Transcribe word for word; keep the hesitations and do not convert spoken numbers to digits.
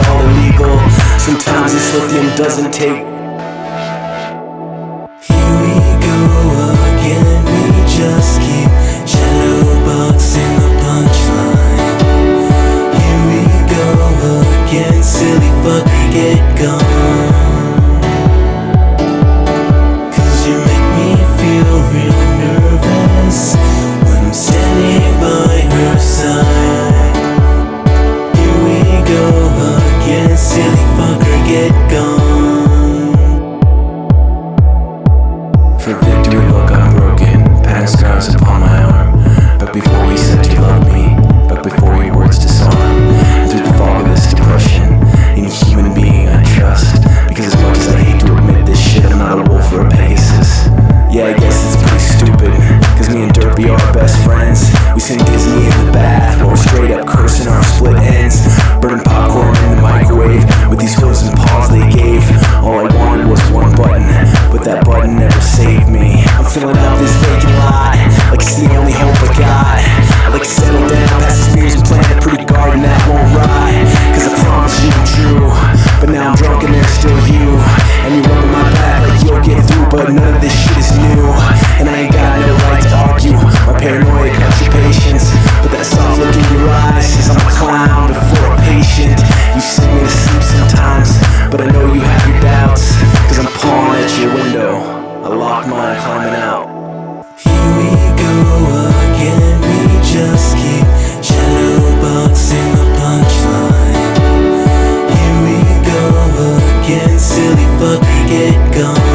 all illegal. Sometimes this lithium doesn't take. Here we go again, we just keep shadowboxing the punchline. Here we go again, silly fucker, get gone. Cause you make me feel real nervous when I'm standing by her side. Here we go again, silly fucker, get gone. For victory, look, I'm broken. Pattern scars upon my arm. But before you said you loved me, but before your words disarm. Through the fog of this depression, any human being I trust. Because as much as I hate to admit this shit, I'm not a wolf or a Pegasus. Yeah, I guess it's pretty stupid, cause me and Derpy are best friends. We sing Disney in the bath, while we're straight up cursing our split ends. Burning popcorn in the microwave, with these hooves and paws they gave. All I wanted was one button, but that button never saved me. I'm filling up this vacant lot, like it's the only hope I got. I like to settle down, past the fears and plant a pretty garden that won't rot. Cause I promise you I'm true, but now I'm drunk and there's still you. And you're rubbing my back like you'll get through, but none of this shit is new. And I ain't got no right to argue, my paranoia cuts your patience. But that soft look in your eyes says I'm a clown before a patient. You sing me to sleep sometimes, but I know you have your doubts. Cause I'm pawing at your window, I lock mine climbing out. Here we go again, we just keep shadowboxing the punchline. Here we go again, silly fucker, get gone.